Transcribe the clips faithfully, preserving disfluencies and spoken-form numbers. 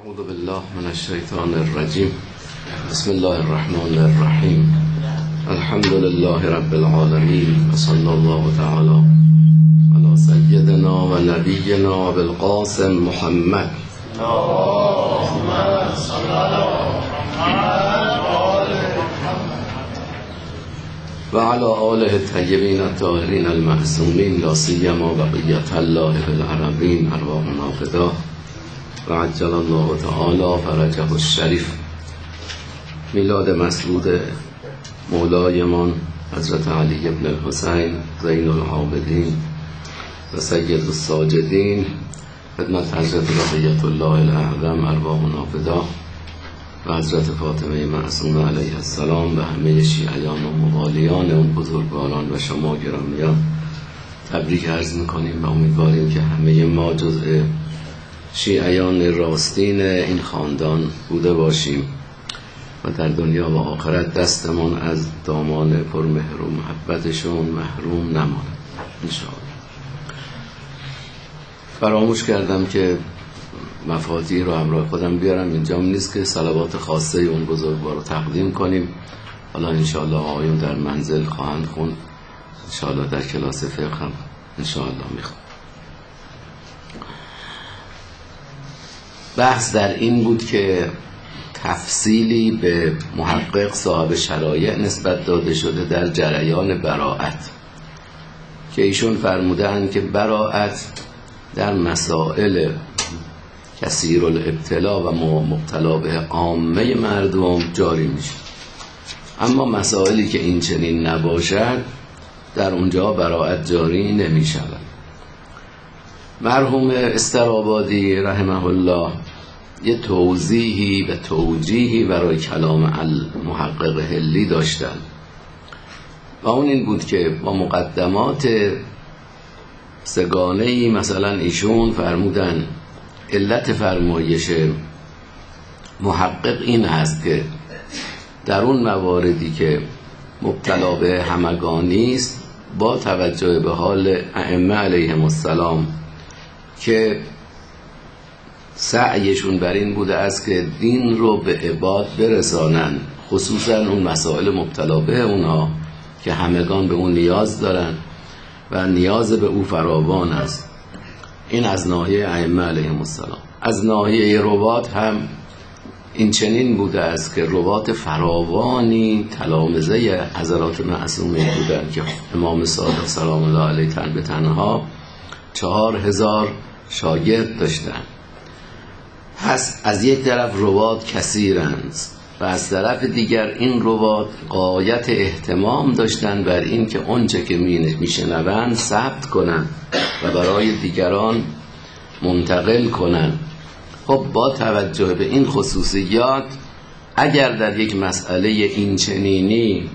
اعوذ بالله من الشیطان الرجیم. بسم الله الرحمن الرحیم. الحمد لله رب العالمین و صلی الله تعالی علی سیدنا و نبینا بالقاسم محمد. اللهم صل علی محمد و علی آله الطیبین الطاهرین المعصومین، لا سیما بقیة الله فی الارضین، ارواحنا فداه و عجل الله تعالی فرجه الشریف. میلاد مسعود مولایمان حضرت علی بن الحسین زین العابدین و سید الساجدین، خدمت حضرت بقیة الله الاعظم ارواحنا فداه و حضرت فاطمه معصومه علیه السلام و همه شیعیان و موالیان اون بزرگواران و شما گرامیان تبریک عرض میکنیم و امیدواریم که همه ما جزء شیعیان راستین این خاندان بوده باشیم و در دنیا و آخرت دستمون از دامان پرمهر و محبتشون محروم نماند انشاءالله. فراموش کردم که مفاتیح رو همراه خودم بیارم، اینجام نیست که صلوات خاصه اون بزرگوار رو تقدیم کنیم. حالا انشاءالله آقایون در منزل خواهند خوند، انشاءالله در کلاس فقه هم انشاءالله میخوام. بحث در این بود که تفصیلی به محقق صاحب شرایع نسبت داده شده در جریان براءت، که ایشون فرمودند که براءت در مسائل کثیر الابتلا و مبتلا به عامه مردم جاری میشه، اما مسائلی که این چنین نباشد در اونجا براءت جاری نمیشود. مرحوم استرابادی رحمه الله یه توضیحی و توجیهی برای کلام المحقق حلی داشتن و اون این بود که با مقدمات سگانه‌ای مثلا ایشون فرمودن علت فرمایش محقق این است که در اون مواردی که مبتلا به همگانی است با توجه به حال ائمه علیهم السلام که سعیشون بر این بوده است که دین رو به عباد برسانن، خصوصا اون مسائل مبتلا به اونها که همگان به اون نیاز دارن و نیاز به او فراوان است. این از ناحیه ائمه علیهم السلام. از ناحیه روات هم این چنین بوده است که روات فراوانی تلامذه حضرات معصومه بودند که امام صادق سلام الله علیه تن به تنها چهار هزار شاگرد داشتند. هست از یک طرف روات کثیرند و از طرف دیگر این روات غایت اهتمام داشتند بر این که اونچه که میشنوند ثبت کنند و برای دیگران منتقل کنند. خب با توجه به این خصوصیات اگر در یک مسئله این چنینی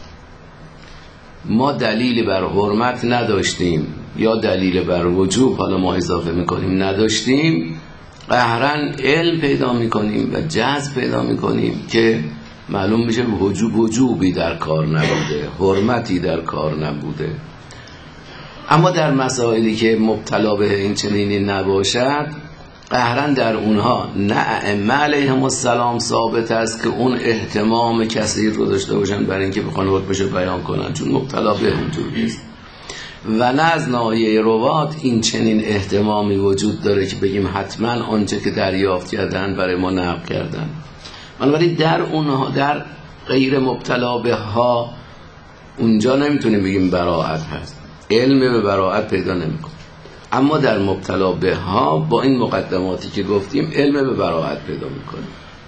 ما دلیلی بر حرمت نداشتیم یا دلیل بر وجوب، حالا ما اضافه میکنیم نداشتیم، قهرن علم پیدا میکنیم و جذب پیدا میکنیم که معلوم میشه وجوب وجوبی در کار نبوده، حرمتی در کار نبوده. اما در مسائلی که مبتلا به این چنینی نباشد قهرن در اونها نه ائمه علیهم السلام ثابت است که اون اهتمام کثیر رو داشته باشن برای اینکه بخوان حکمش رو بیان کنن، چون مبتلا به اونجور نیست، و نه از ناحیه روات این چنین اهتمامی وجود داره که بگیم حتما آنچه که دریافت کردن برای ما نقل کردن. بنابراین در اونها در غیر مبتلا به ها اونجا نمیتونیم بگیم براءت هست، علم به براءت پیدا نمیکنه. اما در مبتلا به ها با این مقدماتی که گفتیم علم به براءت پیدا میکنه.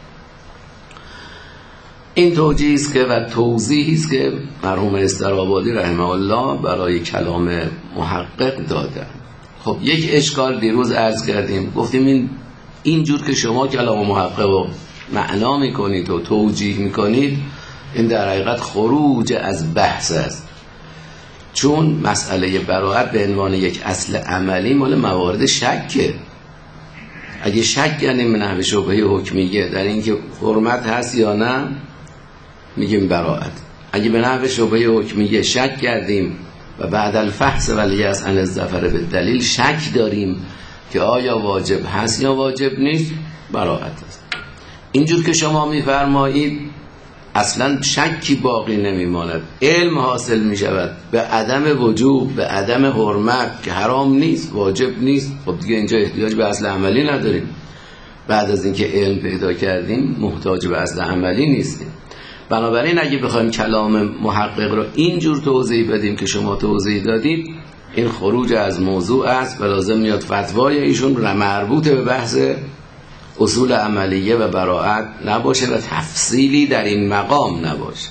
این توجیه است که و توضیحی است که مرحوم استرابادی رحمه الله برای کلام محقق دادن. خب یک اشکال دیروز عرض کردیم، گفتیم این اینجور که شما کلام محقق رو معنا میکنید و توجیه میکنید این در حقیقت خروج از بحث است، چون مسئله براءت به عنوان یک اصل عملی مال موارد شکه. اگه شک یعنی به نحو شبهه حکمیه در اینکه حرمت هست یا نه میگیم براءت. اگه به نحو شبهه حکمیه شک کردیم و بعد الفحص ولی از ان الظفر به دلیل شک داریم که آیا واجب هست یا واجب نیست، براءت است. اینجور که شما میفرمایید اصلا شکی باقی نمیماند، علم حاصل می شود به عدم وجوب، به عدم حرمت که حرام نیست، واجب نیست. خب دیگه اینجا احتیاج به اصل عملی نداریم. بعد از اینکه علم پیدا کردیم محتاج به اصل عملی نیستیم. بنابراین اگه بخوایم کلام محقق رو اینجور توضیح بدیم که شما توضیح دادید، این خروج از موضوع است و لازم میاد فتوای ایشون مربوط به بحث اصول عملیه و براءت نباشه و تفصیلی در این مقام نباشه.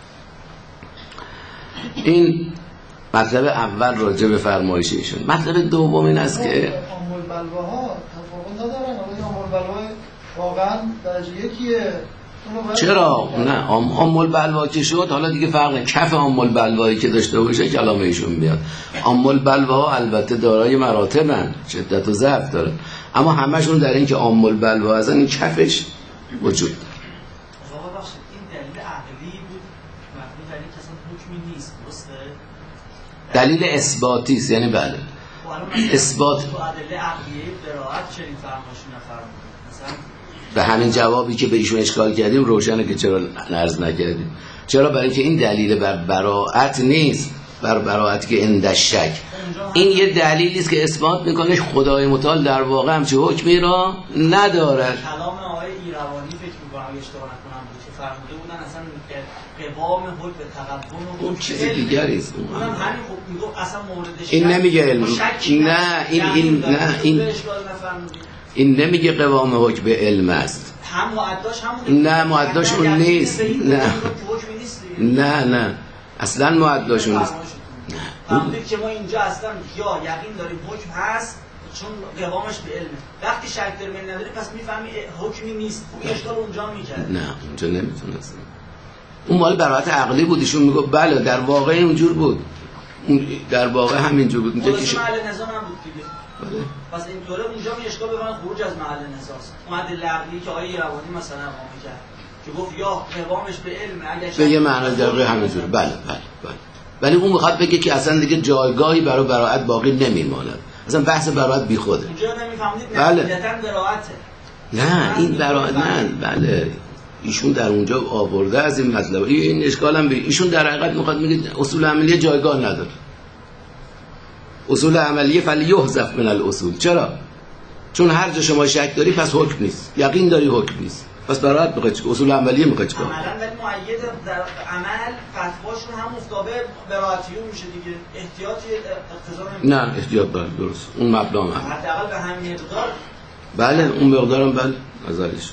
این مطلب اول راجع به فرمایش ایشون. مطلب دوم این است که ام البلواها تفاوت ندارن، ولی ام البلوا واقعا درجه یکیه. چرا؟ نه، ام البلوا که شد حالا دیگه فرق نه. کف ام البلوایی که داشته باشه کلام ایشون میاد. ام البلوا البته دارای مراتبن، شدت و ضعف داره، اما همشون در این که ام البلوا از این کفش وجود داره. آقا بخشید این دلیل عقلی بود، مبنی بر اینکه اصلا حکمی نیست، درسته؟ دلیل اثباتی است، یعنی بله اثبات. تو ادله عقلیه براءت چنین فرمایشی نفرمودید مثلا به همین جوابی که به ایشون اشکال کردیم روشنه که چرا عرض نکردیم. چرا؟ برای که این دلیل بر براءت نیست، بر براءتی که اندش شک. این یه دلیلی است که اثبات میکنه خدای متعال در واقع همچه حکمی را ندارد. کلام آقای ایروانی فکر میکنم اگه اشتباه نکنم بود که فرموده بودن اصلا قوام حکم به تقدم و اون چیز دیگری است. اونم همین خب میگه اصلا موردش این نمیگه علم. نه این این نه این این نمیگه قوام حکم به علم است. هم معداش همون نه معداش اون نیست. نه نه نه اصلا معداش اون نیست. فهمید که ما اینجا اصلا یا یقین داریم حکم هست چون قوامش به علمه، وقتی شک در من نداری پس میفهمی حکمی نیست. اون اشکال اونجا میکرد. نه اونجا نمیتونست. اون مال براءت عقلی بود. ایشون میگه بله در واقع اونجور بود، اون در واقع همینجور بود. اونجا که محل نزاع هم بود دیگه. بله. پس اینطوره اونجا می اشکال ببرن خروج از محل نزاع است. اومد عقلی که آیه روانی مثلا اقامه کرد که گفت یا قوامش به علم اگه بگه معنی دقیق همینجوره. بله بله بله. ولی اون میخواد بگه که اصلا دیگه جایگاهی برای براءت باقی نمیماند. اصلا بحث براءت بیخوده. اونجا نمیفهمید بله. نتیجتاً براءته. نه این براءت نه. بله ایشون در اونجا آورده از این مطلب. این اشکال هم به ایشون در حقیقت میخواد میگه اصول عملیه جایگاه نداره. اصول عملیه فلیحذف من الاصول. چرا؟ چون هر جا شما شک داری پس حکم نیست، یقین داری حکم نیست، پس براءت میخواد چیکار؟ اصول عملیه میخواد چیکار؟ عملاً ولی مؤید در عمل فتواشون هم مفتابه براءتیون میشه دیگه. احتیاطی اقتضا نمیکنه. نه احتیاط داره، درست. اون مبنا هم حداقل به همین مقدار. بله اون مقدارم بله نظرش.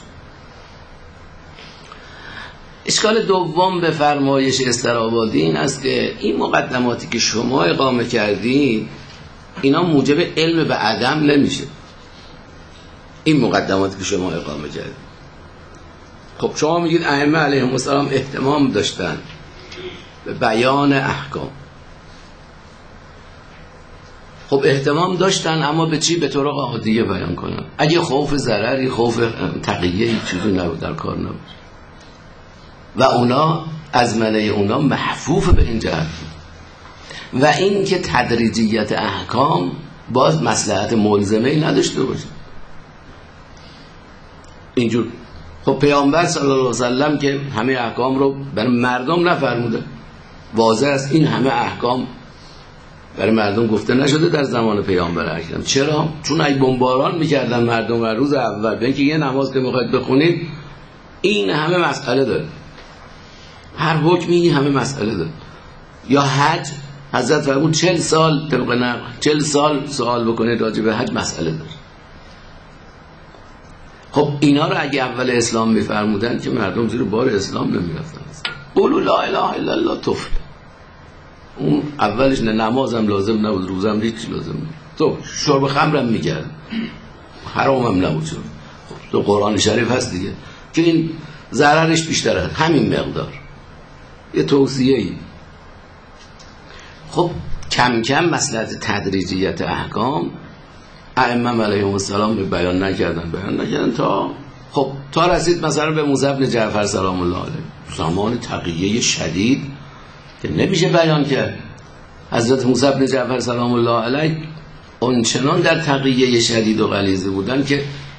اشکال دوم به فرمایش استرآبادی این است که این مقدماتی که شما اقامه کردید اینا موجب علم به عدم نمیشه. این مقدماتی که شما اقامه کردید، خب شما میگید ائمه علیهم السلام اهتمام داشتن به بیان احکام. خب اهتمام داشتن اما به چی؟ به طرق عادیه بیان کنن. اگه خوف ضرری، خوف تقیه چیزی نبود در کار نبود و اونا از منه اونا محفوف به این جهت. و این که تدریجیت احکام باز مصلحت ملزمه نداشته باشه اینجور. خب پیامبر صلی الله علیه و سلم که همه احکام رو برای مردم نفرموده، واضح است این همه احکام برای مردم گفته نشده در زمان پیامبر اکرم. چرا؟ چون اگه بمباران میکردن مردم و روز اول بگن که یه نماز که میخواید بخونید این همه مسئله داره، هر حکمی این همه مسئله داره. یا حج، حضرت فرمود چل سال طبق نقل چل سال سوال بکنید راجع به حج مسئله داره. خب اینا رو اگه اول اسلام میفرمودن که مردم زیر بار اسلام نمیرفتن. قولوا لا اله الا الله تفلح. اون اولش نه نمازم لازم نبود، روزم هیچ لازم نبود، تو شرب خمرم میکرد، حرامم نبود. خب تو قرآن شریف هست دیگه که این ضررش بیشتر هست، همین مقدار یه توصیه ای. خب کم کم مصلحت تدریجیت احکام ائمه علیهم السلام بیان نکردن بیان نکردن تا خب تا رسید مثلا به موسی بن جعفر سلام الله علیه، زمان تقیه شدید که نمیشه بیان کرد. حضرت موسی بن جعفر سلام الله علیه اونچنان در تقیه شدید و غلیظ بودن که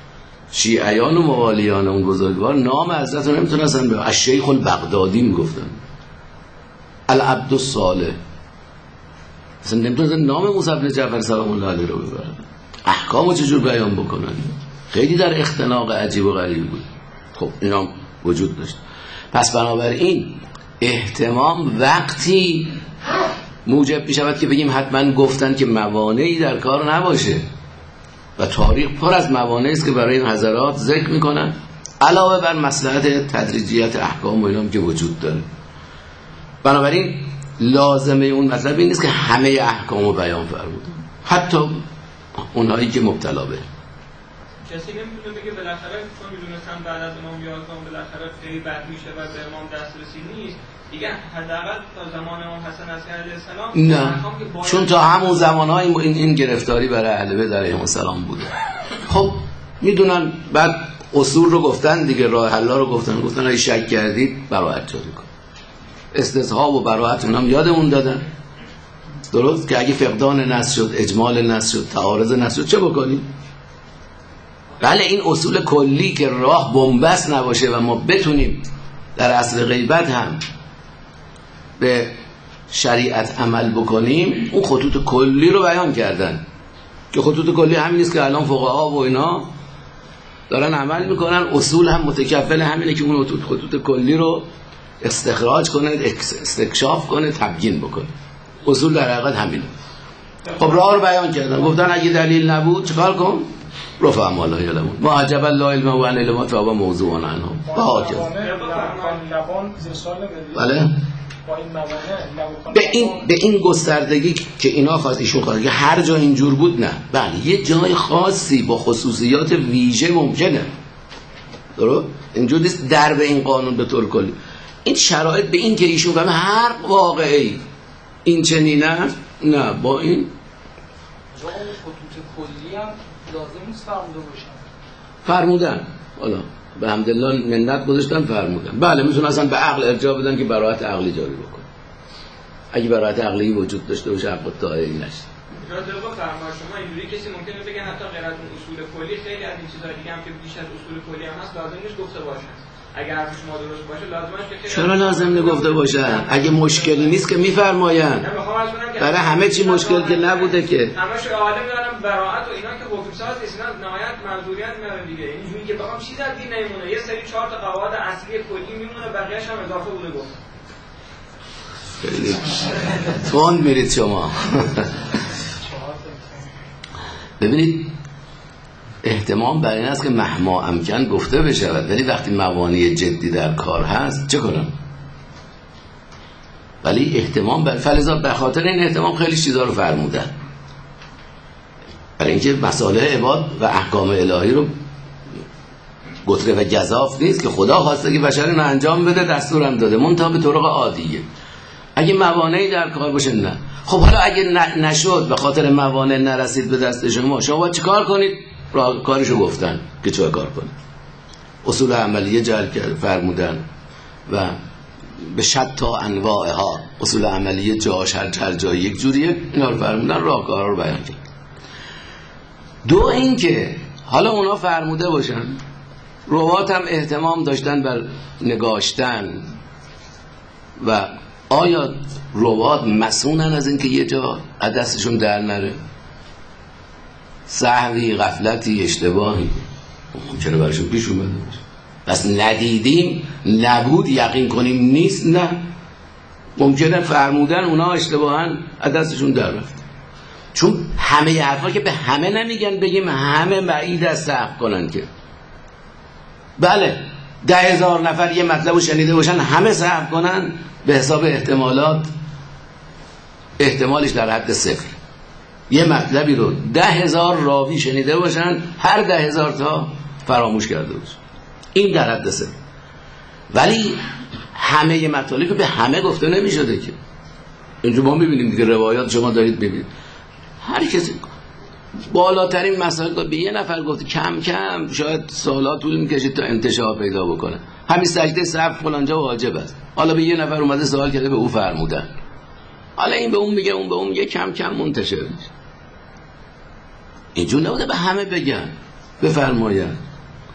شیعیان و موالیان اون بزرگوار نام حضرت رو نمیتونستن به الشیخ البغدادی میگفتن، العبد الصالح، اصلا نمیتونستن نام موسی بن جعفر سلام الله علیه رو ببرن. احکامو چجور بیان بکنن؟ خیلی در اختناق عجیب و غریب بود. خب اینا وجود داشت. پس بنابراین اهتمام وقتی موجب میشود که بگیم حتما گفتن که موانعی در کار نباشه و تاریخ پر از موانعی است که برای این حضرات ذکر میکنن، علاوه بر مصلحت تدریجیت احکام و اینام که وجود داره. بنابراین لازمه اون مطلب این نیست که همه احکامو بیان فرمودن، حتی اونهایی که مبتلا به کسی نمیتونه بگه بالاخره چون میدونستن بعد از امام یازدهم بالاخره خیلی بد میشه و به امام دسترسی نیست دیگه، حداقل تا زمان امام حسن عسکری علیه السلام نه، چون تا همون زمانهای این این گرفتاری برای اهل بیت علیهم السلام بوده. خب میدونن، بعد اصول رو گفتن دیگه، راه حلا رو گفتن، گفتن اگه شک کردید براءت جاری کن. استصحاب و براءت اونم یادمون دادن، درست که اگه فقدان نص شد، اجمال نص شد، تعارض نص شد، چه بکنیم؟ بله این اصول کلی که راه بنبست نباشه و ما بتونیم در اصل غیبت هم به شریعت عمل بکنیم، اون خطوط کلی رو بیان کردن که خطوط کلی همین نیست که الان فقها و اینا دارن عمل میکنن. اصول هم متکفل همینه که اون خطوط, خطوط کلی رو استخراج کنه، استکشاف کنه، تبیین بکنه. اصول در حقیقت همینه. خب راه رو بیان کردن، گفتن اگه دلیل نبود چیکار کن؟ رفع ما لا یعلمون ما عجب لا علم و ان علم فهو موضوع عنه. بله به این به این گستردگی که اینا خواست ایشون خواست که هر جا اینجور بود، نه، بله یه جای خاصی با خصوصیات ویژه ممکنه، درست؟ اینجور نیست در به این قانون به طور کلی. این شرایط به این که ایشون فهمه هر واقعی این چنینه، نه با این جا اون خطوط کلی هم لازم نیست فرموده باشن، فرمودن، حالا به حمدالله منت گذاشتن فرمودن. بله میتونن اصلا به عقل ارجاع بدن که براءت عقلی جاری بکن، اگه براءت عقلی وجود داشته باشه حق الطاهری نشه. راجع به فرما شما اینجوری کسی ممکنه بگه حتی غیر از اون اصول کلی خیلی از این چیزا دیگه هم که بیش از اصول کلی هم هست لازم نیست گفته باشه. اگر حرف شما درست باشه لازمه که چرا لازم نگفته باشن؟ اگه مشکلی نیست که میفرماین. برای همه چی مشکل که نبوده که. همش عالم دارن براءت و اینا که حکم ساز نیستن، نهایت منظوریت میارن دیگه. اینجوری که بخوام چیز از دین نمیمونه، یه سری چهار تا قواعد اصلی کلی میمونه، بقیه‌اش هم اضافه بوده گفت. خیلی تند میرید شما. ببینید احتمام بر این است که مهما امکن گفته بشود، ولی وقتی موانع جدی در کار هست چه کنم؟ ولی احتمام بر فلذا به خاطر این احتمام خیلی چیزا رو فرمودن، برای اینکه مسائل عباد و احکام الهی رو گتره و گزاف نیست که خدا خواسته که بشر اینو انجام بده، دستورم داده، منتها به طرق عادیه. اگه موانعی در کار باشه نه. خب حالا اگه نشد، به خاطر موانع نرسید به دست شما، شما باید چیکار کنید؟ کارشو گفتن که چه کار کنید. اصول عملیه جعل فرمودن و به شتا انواعها، اصول عملیه جاش هر هر جای یک جوریه، اینا رو فرمودن، راهکارا رو بیان کرد. دو این که حالا اونا فرموده باشن، روات هم اهتمام داشتن بر نگاشتن و آیا روات مسئولن از این که یه جا دستشون در نره؟ سهوی، غفلتی، اشتباهی ممکنه برشون پیش اومده باشه. پس ندیدیم، نبود، یقین کنیم نیست، نه، ممکنه فرمودن اونا اشتباهاً دستشون در رفت. چون همه حرفا که به همه نمیگن بگیم همه بعید از سهو کنن که. بله ده هزار نفر یه مطلب رو شنیده باشن همه سهو کنن، به حساب احتمالات احتمالش در حد صفر. یه مطلبی رو ده هزار راوی شنیده باشن، هر ده هزار تا فراموش کرده باشن، این در حد صفر. ولی همه مطالبی به همه گفته نمی شده که. اینجا ما میبینیم دیگه، روایات شما دارید میبینید هر کسی بالاترین مسائل به یه نفر گفته، کم کم شاید سالات طول میکشید تا انتشار پیدا بکنه. همین سجده سهو فلانجا واجب است، حالا به یه نفر اومده سوال کرده به او فرمودن، حالا این به اون میگه، اون به اون میگه، کم کم منتشر میشه. اینجور نبوده به همه بگن بفرماین.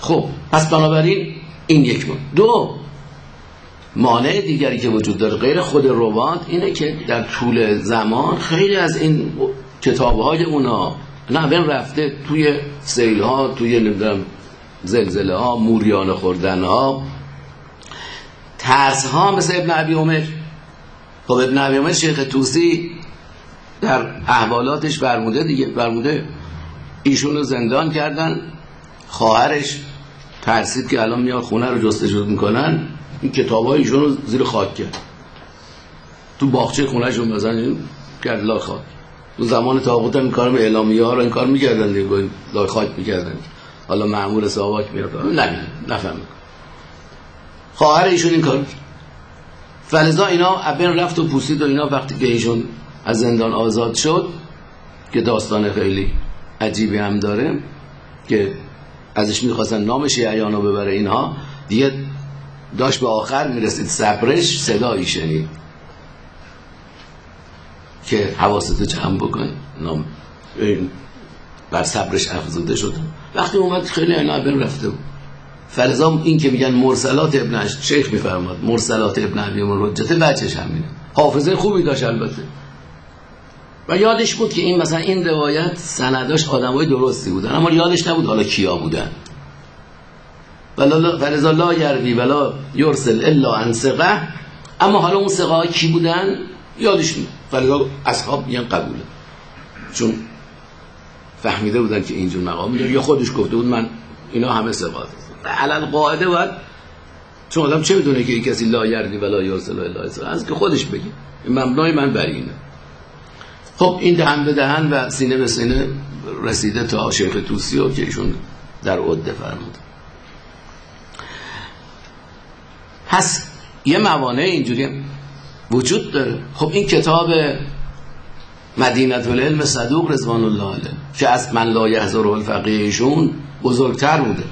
خب پس بنابراین این یک مانع. دو مانع دیگری که وجود داره غیر خود رباط اینه که در طول زمان خیلی از این کتاب‌های اونا نه بین رفته توی سیل‌ها، توی نمیدونم زلزله‌ها، موریان خوردن‌ها، ترس‌ها، مثل ابن ابی عمر. خب ابن ابی عمر شیخ طوسی در احوالاتش فرموده دیگه، فرموده ایشون رو زندان کردن، خواهرش ترسید که الان میاد خونه رو جستجو میکنن، این کتابای ایشون رو زیر خاک کرد، تو باغچه خونه‌شون مثلا کرد لای خاک. تو زمان طاغوت هم این کارو اعلامیه ها رو این کار میکردن دیگه، لای خاک میکردن. حالا مأمور ساواک میاد نمیدونم نفهم خواهر ایشون این کار. فلذا اینا ابن رفت و پوسید و اینا. وقتی که ایشون از زندان آزاد شد که داستان خیلی عجیبی هم داره که ازش میخواستن نام شیعیان رو ببره، اینها دیگه داشت به آخر میرسید صبرش، صدایی شنید که حواستو جمع بکن، نام بر صبرش افزوده شد. وقتی اومد خیلی اینا ابن رفته بود. فلذا این که میگن مرسلات ابن شیخ میفرماد مرسلات ابن ابی عمر حجت، بچش همینه. حافظه خوبی داشت البته و یادش بود که این مثلا این روایت سنداش آدمای درستی بودن، اما یادش نبود حالا کیا بودن. ولا فلذا لا یروی ولا یرسل الا عن ثقه، اما حالا اون ثقه ها کی بودن یادش نیست. فلذا اصحاب میگن قبوله، چون فهمیده بودن که اینجور مقام داره، یا خودش گفته بود من اینا همه ثقات. علل قاعده باید، چون آدم چه میدونه که کسی لا یروی ولا یرسل الا ثقه، از که خودش بگه این مبنای من بر اینه. خب این دهن به دهن و سینه به سینه رسیده تا شیخ طوسی و که ایشون در عده فرمود. پس یه موانع اینجوری وجود داره. خب این کتاب مدینه العلم صدوق رضوان الله علیه که از من لا یحضره الفقیه ایشون بزرگتر بوده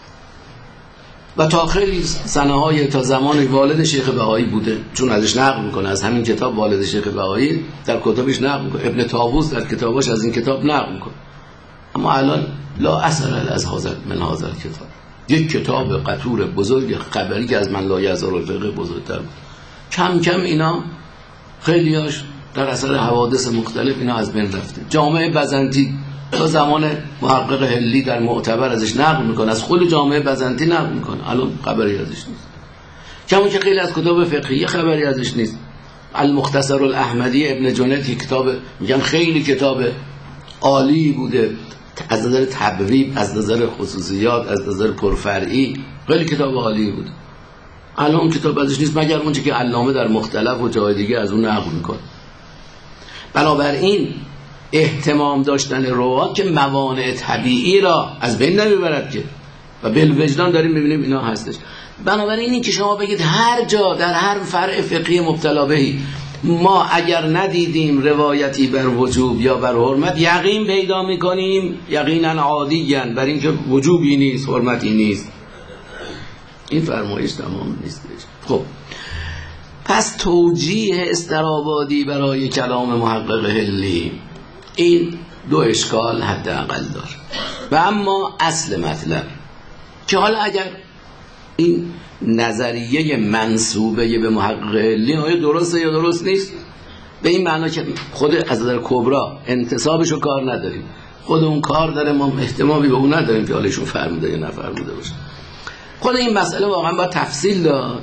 و تا خیلی سنه‌های تا زمان والد شیخ بهایی بوده، چون ازش نقل میکنه، از همین کتاب والد شیخ بهایی در کتابش نقل میکنه، ابن طاووس در کتابش از این کتاب نقل میکنه. اما الان لا اثر از هذا من هذا الکتاب، یک کتاب قطور بزرگ خبری که از من لا یحضره الفقیه بزرگتر بود. کم کم اینا خیلیاش در اثر حوادث مختلف اینا از بین رفته. جامعه بزنطی تا زمان محقق هلی در معتبر ازش نقل میکنه، از خود جامعه بزنطی نقل میکنه، الان خبری ازش نیست. کمون که خیلی از کتاب فقهی خبری ازش نیست. المختصر الاحمدی ابن جنید کتاب میگن خیلی کتاب عالی بوده از نظر تبویب، از نظر خصوصیات، از نظر پرفرعی، خیلی کتاب عالی بوده. الان کتاب ازش نیست مگر اونچه که علامه در مختلف و جای دیگه از اون نقل میکنه. بنابراین اهتمام داشتن روات که موانع طبیعی را از بین نمیبرد که، و بالوجدان داریم میبینیم اینا هستش. بنابراین این که شما بگید هر جا در هر فرع فقهی مبتلا بهی ما اگر ندیدیم روایتی بر وجوب یا بر حرمت یقین پیدا میکنیم، یقینا عادیاً بر این که وجوبی نیست حرمتی نیست، این فرمایش تمام نیستش. خب پس توجیه استرابادی برای کلام محقق هلی این دو اشکال حداقل داره. و اما اصل مطلب که حالا اگر این نظریه منسوبه به محقق هلی آیا درسته یا درست نیست، به این معنا که خود از نظر کبرا انتصابشو کار نداریم، خود اون کار داره، ما احتمالی به اون نداریم که حالشون فرموده یا نفرموده باشه. خود این مسئله واقعا با تفصیل داد.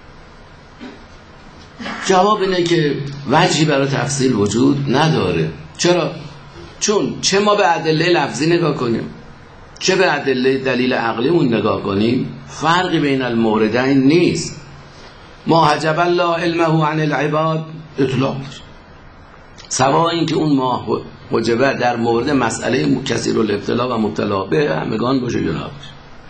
جواب اینه که وجهی برای تفصیل وجود نداره. چرا؟ چون چه ما به ادله لفظی نگاه کنیم چه به ادله دلیل عقلیمون نگاه کنیم فرقی بین الموردین نیست. ما حجب الله علمه عن العباد اطلاق سوا این که اون ما حجبه در مورد مسئله کثیر الابتلا و مبتلا به همگان باشه یا نباشه.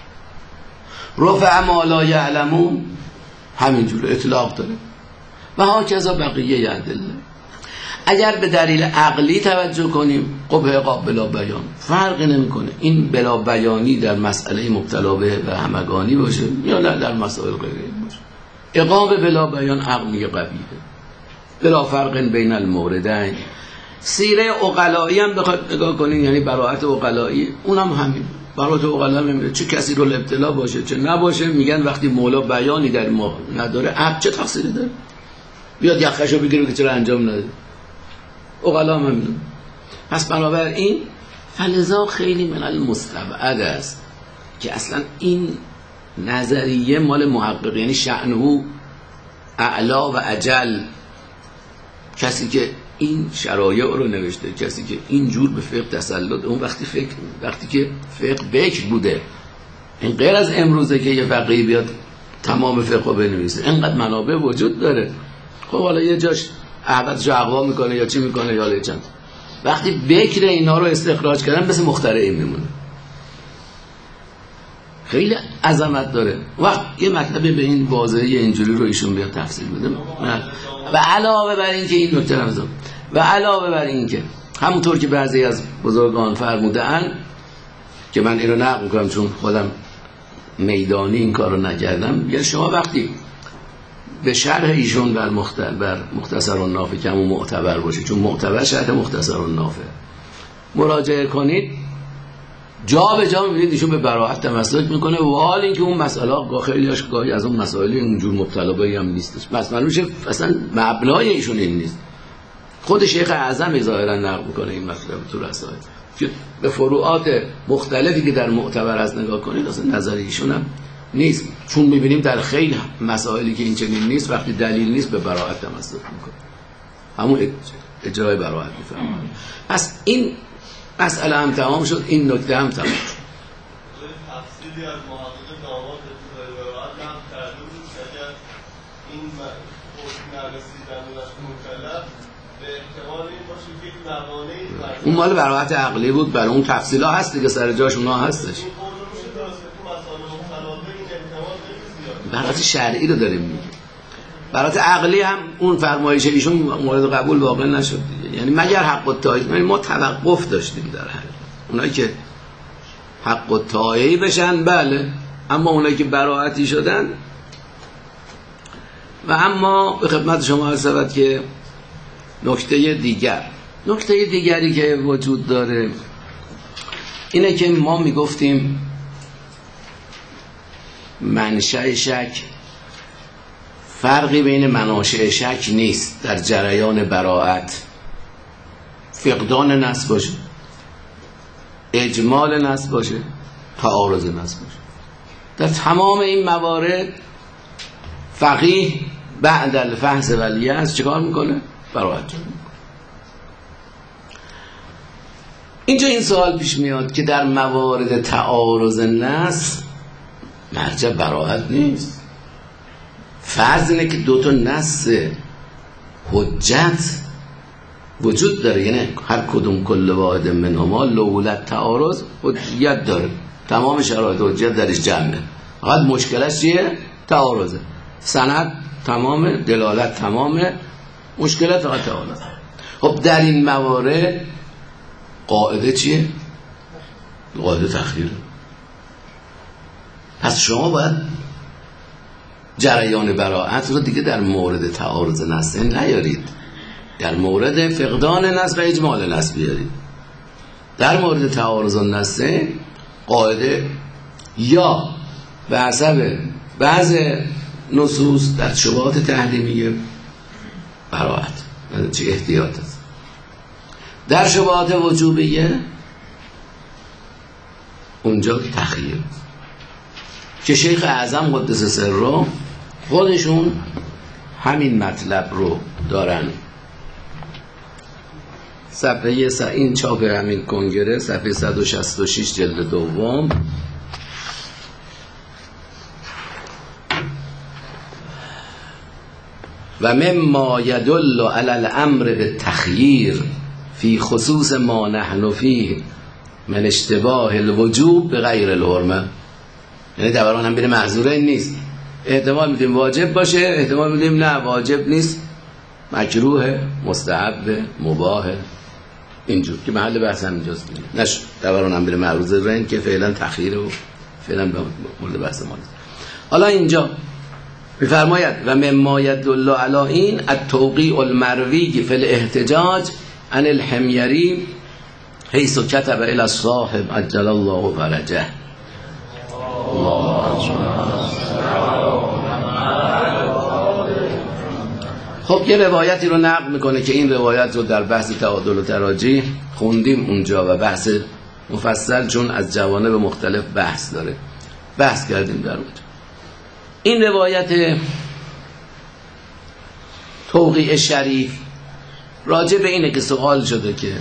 رفع ما لا یعلمون همینجور اطلاق داره و ها کذا بقیه ادله. اگر به دلیل عقلی توجه کنیم قبه عقاب بلا بیان فرقی نمیکنه این بلا بیانی در مسئله مبتلا به و همگانی باشه یا نه در مسائل غیره باشه. عقاب بلا بیان عقلی قبیله بلا فرق بین الموردین. سیره عقلایی هم بخواد نگاه کنین یعنی براءت عقلایی اونم همین برات اوغلا میمیره، چه کسی رو ابتلا باشه چه نباشه. میگن وقتی مولا بیانی در ما نداره عبد چه تقصیری داره؟ بیاد یخشو بگیره که چرا انجام نده. اوغلا هم میمیره. پس بنابراین فلذا خیلی من المستبعد است که اصلا این نظریه مال محقق، یعنی شأنه اعلا و اجل، کسی که این شرایع رو نوشته، کسی که اینجور به فقه تسلط، اون وقتی فقه وقتی که فقه بکر بوده، این غیر از امروزه که یه فقیه بیاد تمام فقه رو بنویسه، اینقدر منابع وجود داره. خب حالا یه جاش احمدش رو اقوا میکنه یا چی میکنه یا چند، وقتی بکر اینا رو استخراج کردن مثل مخترعی میمونه، خیلی عظمت داره. وقت یه مطلبی به این واضحی اینجوری رو ایشون بیاد تفسیر بده. و علاوه بر این که این نکته نمیذارم، و علاوه بر این که همونطور که بعضی از بزرگان فرمودن که من اینو نقل میکنم چون خودم میدانی این کارو نکردم، یا شما وقتی به شرح ایشون بر مختصر بر مختصر النافع که همون معتبر باشه، چون معتبر شرح مختصر النافع مراجعه کنید، جا به جا میبینید ایشون به براءت تمسک میکنه، و حال اینکه اون مسئله خیلیش گاهی از اون مسائل اینجور مبتلا بهی هم نیستش. پس معلومه اصلا مبنای ایشون این نیست. خود شیخ اعظم ظاهرا نقل میکنه این مطلب تو رسائل که به فروعات مختلفی که در معتبر از نگاه کنید اصلا نظر ایشون هم نیست، چون میبینیم در خیلی مسائلی که این چنین نیست وقتی دلیل نیست به براءت تمسک میکنه، همون اجرای براءت میفهمه. پس این مسئله هم تمام شد، این نکته هم تمام شد. تفصیلی از محقق داماد ابتدای براءت هم کرده بود که اگر این حکم نرسیدن و مکلف به احتمال این باشه که یک موانعی، اون مال براءت عقلی بود، برای اون تفصیل ها هست دیگه، سر جاش اونها هستش. براءت شرعی رو داریم میگیم، براءت عقلی هم اون فرمایش ایشون مورد قبول واقع نشد دیگه. یعنی مگر حق التایید، یعنی ما توقف داشتیم در حال اونایی که حق التایید بشن بله، اما اونایی که براءتی شدن. و اما به خدمت شما عرض شود که نکته دیگر نکته دیگری که وجود داره اینه که ما میگفتیم منشأ شک، فرقی بین مناشأ شک نیست در جریان براءت. فقدان نص باشه، اجمال نص باشه، تعارض نص باشه، در تمام این موارد فقیه بعد الفحص و الیأس چیکار میکنه؟ براءت میکنه. اینجا این سوال پیش میاد که در موارد تعارض نص مرجع براءت نیست. فرض اینه که دو تا نص حجت وجود داره، یعنی هر کدوم کل واحد منهما لولت تعارض حجت داره، تمام شرایط حجت درش جمعه، فقط مشکلش چیه؟ تعارضه. سند تمامه، دلالت تمامه، مشکلات فقط تعارض. خب در این موارد قاعده چیه؟ قاعده تخییره. پس شما باید جریان براءت رو دیگه در مورد تعارض نص نیارید، در مورد فقدان نص و اجمال نص بیارید. در مورد تعارض نص قاعده یا به حسب بعض نصوص در شبهات تحریمیه براءت، چه احتیاط است. در شبهات وجوبیه اونجا تخییر که شیخ اعظم قدس سره خودشون همین مطلب رو دارن. صفحه س... این چاپ همین کنگره صفحه صد و شصت و شش جلد دوم و مما یدل علی الامر بالتخییر فی خصوص ما نحن فیه من اشتباه الوجوب به غیر الحرمه، یعنی دوران هم بین معذوره نیست، احتمال میدیم واجب باشه، احتمال میدیم نه واجب نیست، مکروه، مستحب، مباح، اینجور که محل بحث هم اینجاست دیگه. نش دوران هم بین معذوره این که فعلا تخییر و فعلا مورد بحث ما نیست. حالا اینجا میفرماید و مما یدل علی این التوقیع المروی فی الاحتجاج عن الحمیری حیث کتب الی الصاحب عجل الله فرجه. خب یه روایتی رو نقل میکنه که این روایت رو در بحث تعادل و تراجیح خوندیم اونجا و بحث مفصل چون از جوانب مختلف بحث داره بحث کردیم در اونجا. این روایت توقیع شریف راجع به اینه که سوال شده که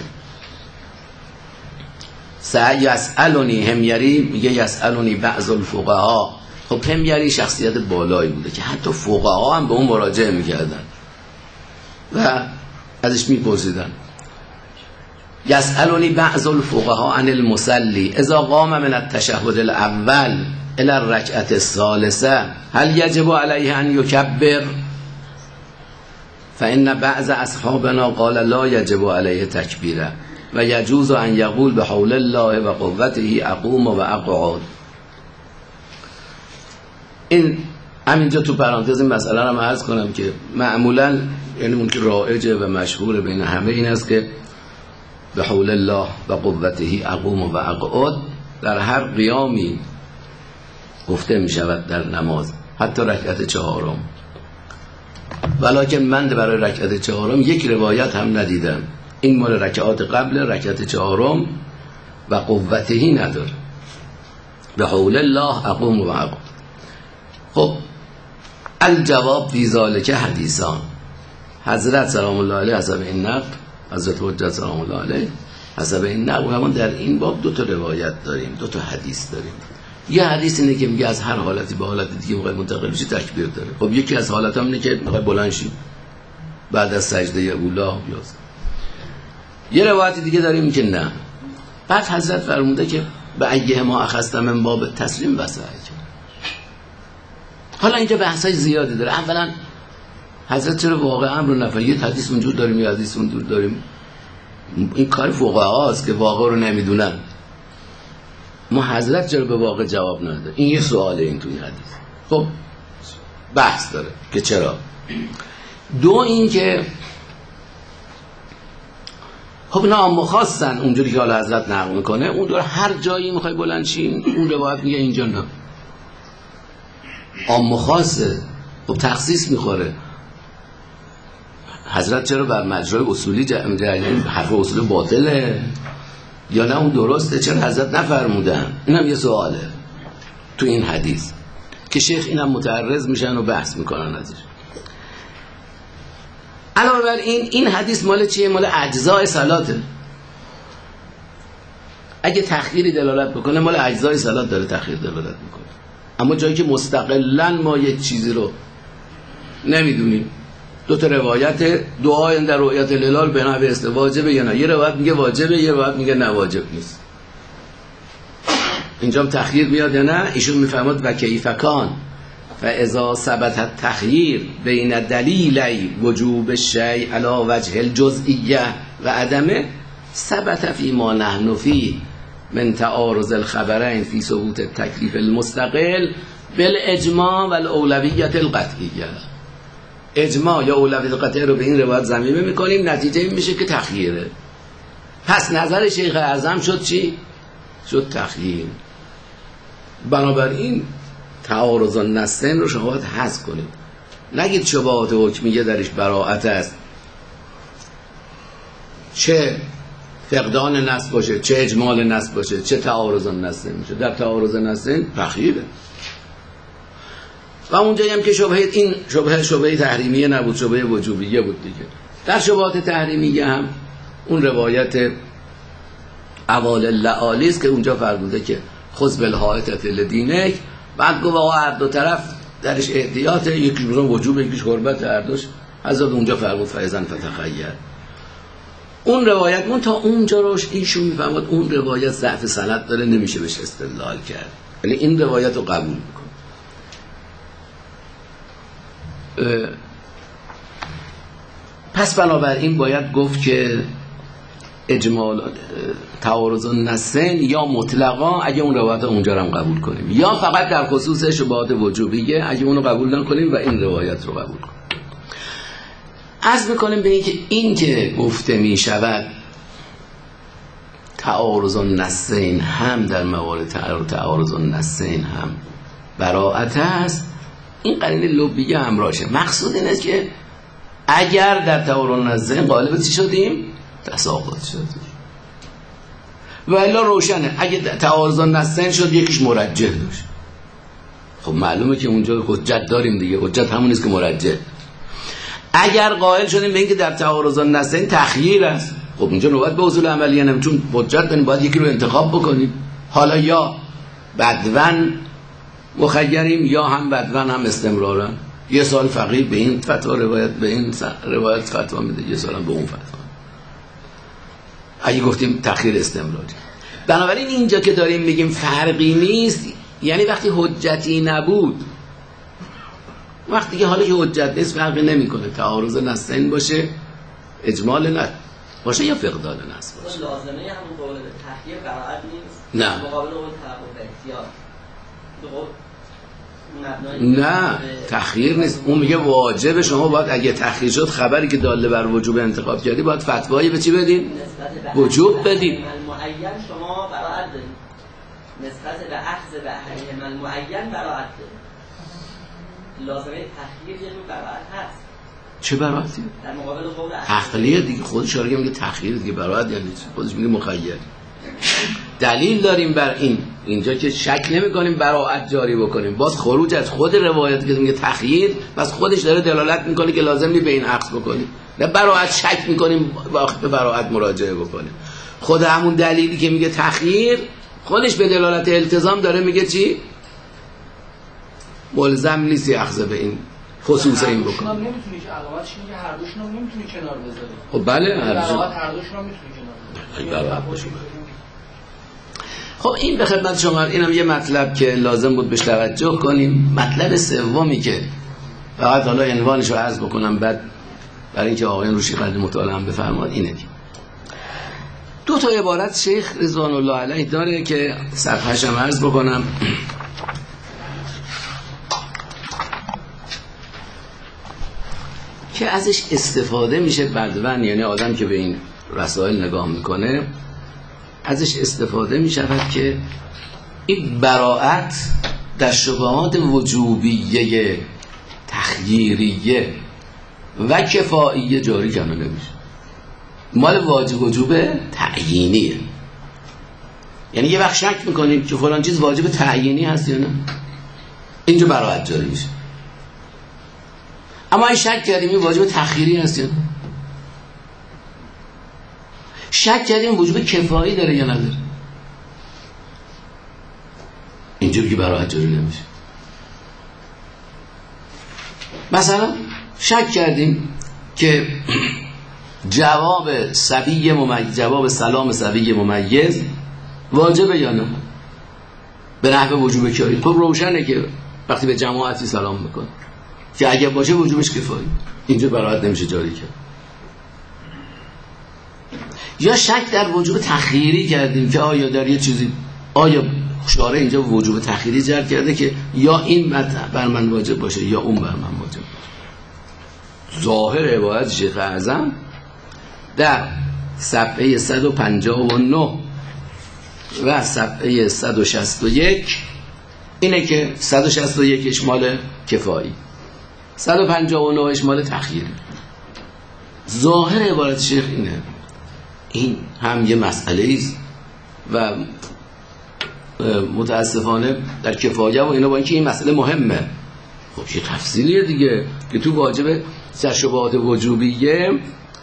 یسألونی همیری میگه یسألونی بعض الفقها. خب همیری شخصیت بالایی بوده که حتی فقها هم به اون مراجعه میکردن و ازش میپرسیدن یسألونی بعض الفقها عن المصلی اذا قام من التشهد الاول الى الرکعة الثالثه هل یجب علیه ان یکبر فإن بعض اصحابنا قال لا یجب علیه تکبیره و یجوز ان یقول به حول الله و قوته اقوم و اقعد. این همینجا تو پرانتز این مسئله رو عرض کنم که معمولا یعنی اون که رایجه و مشهور بین همه این است که به حول الله و قوته اقوم و اقعد در هر قیامی گفته می شود در نماز، حتی رکعت چهارم. ولکن من برای رکعت چهارم یک روایت هم ندیدم. این مال رکعات قبل رکعت چهارم و قوتهی نداره. به حول الله اقوم و اقعد. خب الجواب فی ذلک حدیثان. حضرت سلام الله علیه حسب این نقل، حضرت حجت سلام الله علیه حسب این نقل، همون در این باب دو تا روایت داریم، دو تا حدیث داریم. یه حدیث اینه که میگه از هر حالتی به حالت دیگه موقع منتقل بشی تکبیر داره. خب یکی از حالات هم اینه که موقع بلند شی بعد از سجده اولا بیاز. یه روایت دیگه داریم که نه. بعد حضرت فرموده که به ایه ما اخذتم من باب تسلیم وسعه. حالا اینجا بحثای زیادی داره. اولا حضرت چرا واقع امر نفر یه حدیث اونجور داریم یه حدیث اونجور داریم، این کار فقهاست که واقع رو نمیدونن. ما حضرت چرا به واقع جواب نداده؟ این یه سواله این توی حدیث. خب بحث داره که چرا. دو این که خب نه مخواستن اونجوری که حالا حضرت نقل میکنه اون دور هر جایی میخوای بلند شین اون روایت میگه اینجا نه عام خاصه. خب تخصیص میخوره. حضرت چرا بر مجرای اصولی جریان حرف اصولی باطله یا نه اون درسته؟ چرا حضرت نفرمودن؟ اینم یه سواله تو این حدیث که شیخ اینم متعرض میشن و بحث میکنن ازش. علاوه بر این این حدیث مال چیه؟ مال اجزای صلاته. اگه تخییری دلالت بکنه مال اجزای صلات داره تخییر دلالت میکنه. اما جایی که مستقلاً ما یک چیزی رو نمیدونیم، دو تا روایت دعای در رؤیت الهلال به نحو است واجبه یا نه، یه روایت میگه واجبه یه روایت میگه نه واجب نیست. اینجا تخییر میاد یا نه؟ ایشون میفهمد و کیف کان فاذا ثبت التخییر بین دلیلی وجوب الشیء علی وجه الجزئیه و عدمه ثبت فی ما نحن فیه من تعارض الخبرین فی ثبوت التکلیف المستقل بالاجماع و الاولویت القطعیه. اجماع یا اولویت قطعی رو به این روایت ضمیمه میکنیم، نتیجه این میشه که تخییره. پس نظر شیخ اعظم شد چی؟ شد تخییر. بنابراین تعارض النصین رو شما باید حذف کنید. نگید شبهات حکمیه درش براءت است، چه فقدان نص باشه چه اجمال نص باشه چه تعارض النصین میشه. در تعارض النصین تخییره. و اونجایی هم که شبهه این شبهه شبهه تحریمیه نبود، شبهه وجوبیه بود دیگه. در شبهات تحریمیه هم اون روایت اوال اللعالی است که اونجا فرموده که خذ بالحائط لدینک، بعد گفت آقا هر دو طرف درش احتیاط، یکی وجوب یکیش حرمت، هر دوش حضرت اونجا فرمود فایزن فتخیر. اون روایت من تا اونجا روش ایشون میفهمد اون روایت ضعف سند داره نمیشه بهش استدلال کرد، ولی این روایت رو قبول میکنه. پس بنابراین باید گفت که اجمال تعارض النصین یا مطلقا اگه اون روایت اونجا رو هم قبول کنیم، یا فقط در خصوص شبهات وجوبیه اگه اونو قبول نکنیم و این روایت رو قبول کنیم. عرض میکنیم به این که این که گفته می شود تعارض النصین هم در موارد تعارض النصین هم براءت است، این قرینه لبیه همراهشه. مقصود این است که اگر در تعارض النصین غالب چی شدیم؟ تساقط شدیم. و الا روشنه اگه تعارض النصین شد یکیش مرجح داشت، خب معلومه که اونجا حجت داریم دیگه، حجت همون است که مرجح. اگر قائل شدیم به اینکه در تعارض النصین تخییر است، خب اونجا نوبت به اصول عملیه نمیم، چون حجت داریم باید یکی رو انتخاب بکنیم. حالا یا بدون مخیریم یا هم بدون هم استمرارا. یه سال فقیه به این فتوا روایت به این روایت فتوا میده، یه سال هم به اون فتوا. اگه گفتیم تخییر استمراری. بنابراین اینجا که داریم میگیم فرقی نیست، یعنی وقتی حجتی نبود، وقتی که حالا که حجت نیست فرقی نمیکنه، تعارض نصین باشه اجمال نه باشه یا فقدان نص باشه. لازمه همون قول تخییر براعت نیست. نه مقابل قول تحقق احتیاط. نه تخییر نیست، اون میگه واجب شما باید اگه تخییر شد خبری که داله بر وجوب انتخاب کردی باید فتوایی به چی بدین؟ وجوب بدین. معین شما براعت دارید نسبت به اخذ به احکام المعین براعت دارید. لازمه تخییر یه نوع براعت هست. چه براعتی؟ در مقابل قول عقلیه دیگه، خودش آره میگه تخییر دیگه، براعت یعنی خودش میگه مخیر. دلیل داریم بر این، اینجا که شک نمی کنیم براعت جاری بکنیم، باز خروج از خود روایت که میگه تخییر، پس خودش داره دلالت میکنه که لازم نیست به این عکس بکنیم، نه براعت شک میکنیم وقت به براعت مراجعه بکنیم. خود همون دلیلی که میگه تخییر خودش به دلالت التزام داره میگه چی؟ ملزم نیستی اخذ به این خصوص این بکن. نمیتونی که علاوهش میگه هر دوشون هم نمیتونی کنار بذاری. خب بله هر دوشون هر دوشون هم میتونی کنار بذاری. خب این به خدمت شما، اینم یه مطلب که لازم بود بهش توجه کنیم. مطلب سومی که فقط حالا عنوانش رو عرض بکنم بعد برای اینکه آقایان روشی قدر مطالعه هم بفرماد، اینه که دو تا عبارت شیخ رضوان الله علیه داره که صفحه‌اش هم عرض بکنم. که ازش استفاده میشه بدون، یعنی آدم که به این رسائل نگاه میکنه ازش استفاده میشود که این براعت در شبهات وجوبیه تخییریه و کفاییه جاری کنه نمیشه، مال واجب وجوب تعیینیه. یعنی یه وقت شک میکنیم که فلان چیز واجب تعیینی هست یا نه، اینجا براعت جاری میشه. اما این شک کردیم این واجب تخییری هست یا نه، شک کردیم وجوب کفایی داره یا نداره، اینجا بگی براعت جاری نمیشه. مثلا شک کردیم که جواب صبی ممیز، جواب سلام صبی ممیز واجبه یا نه به نحو وجوب کفایی. خب روشنه که وقتی به جماعتی سلام میکنه که اگه باشه وجوبش کفایی، اینجا براعت نمیشه جاری کرد. یا شک در وجوب تخییری کردیم که آیا در یه چیزی، آیا شارع اینجا وجوب تخییری جر کرده که یا این بر من واجب باشه یا اون بر من واجب باشه. ظاهر عبارت شیخ اعظم در صفحه صد و پنجاه و نه و صفحه صد و شصت و یک اینه که صد و شصت و یک اشمال کفایی، صد و پنجاه و نه اشمال تخییری. ظاهر عبارت شیخ اینه. این هم یه مسئله است و متاسفانه در کفایه و اینا با اینکه این مسئله مهمه، خب یه تفصیلیه دیگه که تو واجب در شبهات وجوبیه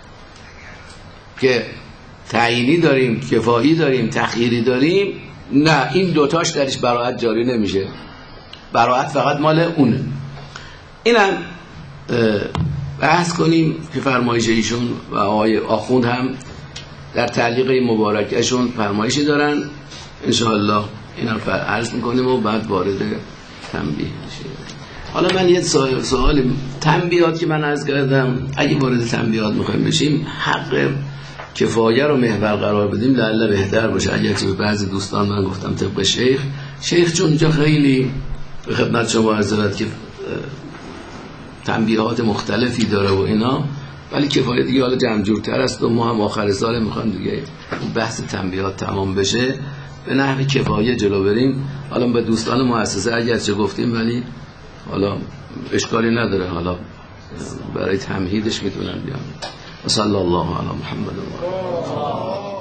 که تعیینی داریم، کفایی داریم، تخییری داریم، نه این دوتاش درش براعت جاری نمیشه، براعت فقط مال اونه. اینم بحث کنیم که فرمایش ایشون و آقای آخوند هم در تعلیق مبارکشون فرمایشی دارن، انشاءالله این هم عرض میکنیم و بعد وارد تنبیه میشه. حالا من یه سوال تنبیهات که من عرض کردم، اگه وارد تنبیهات میخوایم بشیم حق کفایه رو محور قرار بدیم لعله بهتر باشه. اگر که به بعضی دوستان من گفتم طبق شیخ شیخ چون اینجا خیلی به خدمت شما عرض کرد که تنبیهات مختلفی داره و اینا، ولی کفایه دیگه حالا جمع جورتر است و ما هم آخر سال میخوایم دیگه بحث تنبیهات تمام بشه به نحو کفایه جلو بریم. حالا به دوستان مؤسسه اگرچه گفتیم ولی حالا اشکالی نداره، حالا برای تمهیدش میتونن بیان. صلی الله علی محمد و